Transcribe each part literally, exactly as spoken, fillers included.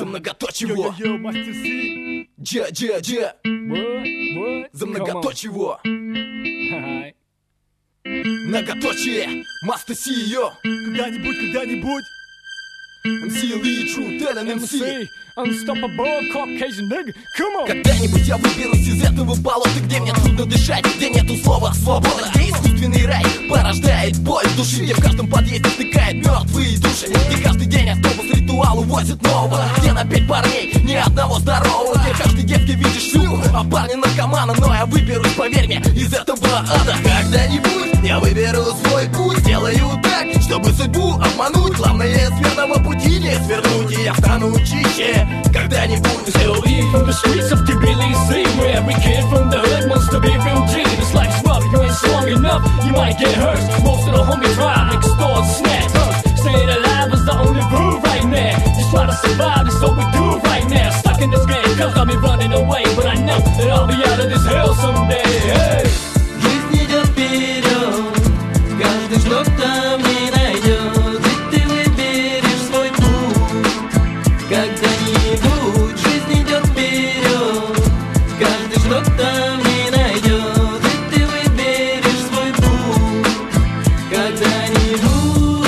многоточиво. Yo, yo, Master C. Дже, дже, дже. What? What? За Come on. многоточиво. Hi. Многоточие. Master си и о. Когда-нибудь, когда-нибудь. эм си Ли, True Talent эм си. эм си. Unstoppable Caucasian nigga. Come on. Когда-нибудь я выберусь из этого болота, где мне трудно дышать, где нету слова свобода, где искусственный рай порождает боль в душе, где в каждом подъезде стыкает мертвые души, где каждый день автобус ритуал увозит нового, где на пять парней ни одного здорового, где каждый девке видишь шлюху, а парни наркомана, но я выберусь, поверь мне, из этого ада. Когда-нибудь я выберу свой путь, сделаю так, чтобы судьбу обмануть. Главное с верного пути не свернуть, и я стану чище. Когда-нибудь. Still eat from the streets of Tbilisi, where every kid from the hood wants to be real G. This life's rough, you ain't strong enough, you might get hurt. Most of the homies try to extort, snatch, hurt. Staying alive is the only rule right now. Just try to survive, that's what we do right now. Stuck in this game, cause got me running away, but I know that I'll be out of this hell someday. Hey. Жизнь идет вперед, каждый что-то мне найдет, и ты выберешь свой путь. Когда-нибудь жизнь идет вперед, каждый что-то мне найдет, и ты выберешь свой путь. Когда-нибудь,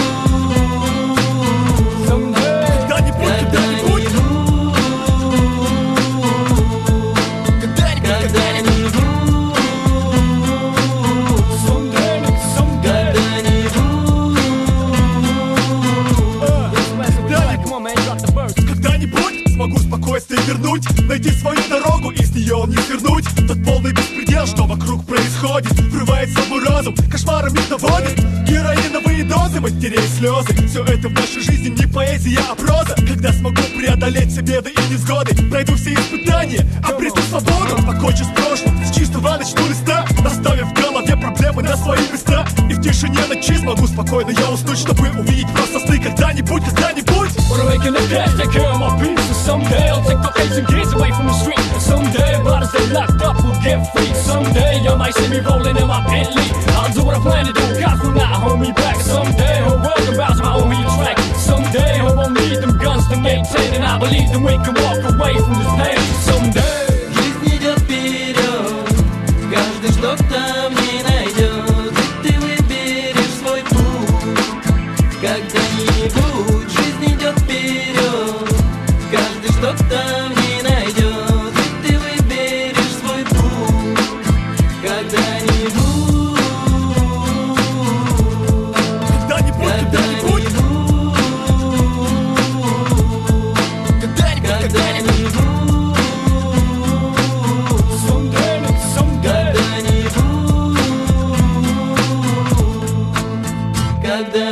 Когда-нибудь, когда-нибудь. Когда-нибудь, Someday, nigga, someday. Come on, man, drop the verse. Когда-нибудь смогу спокойствие вернуть, найти свою дорогу и с нее не свернуть. Тот полный беспредел, что вокруг происходит, врывается в мой разум, кошмарами наводит. Героиновые дозы, матерей слезы, все это в нашей жизни не поэзия, а проза. Когда смогу преодолеть все беды и невзгоды, пройду все испытания, обрету свободу, покончу с прошлым, с чистого начну листа, оставив в голове проблемы на свои места. И в тишине ночи смогу спокойно я уснуть, чтобы увидеть просто сны. Когда-нибудь, когда-нибудь. Wanna wake in the past, take care of my peace. And someday I'll take Caucasian kids away from the street. And someday brothers they locked up will get free. Someday you might see me rolling in my Bentley. I'll do what I plan to do, God will not hold me back. Someday whole world can bounce my own track. Someday I won't need them guns to maintain. And I believe that we can walk away from this pain. Someday. Жизнь идет вперед, каждый что-то мне найдет, и ты выберешь свой путь. Когда-нибудь жизнь идет вперед, каждый что-то мне найдет, и ты выберешь свой путь. Когда-нибудь, Когда-нибудь, когда-нибудь. когда-нибудь, когда-нибудь. Someday, nigga, someday. когда-нибудь, когда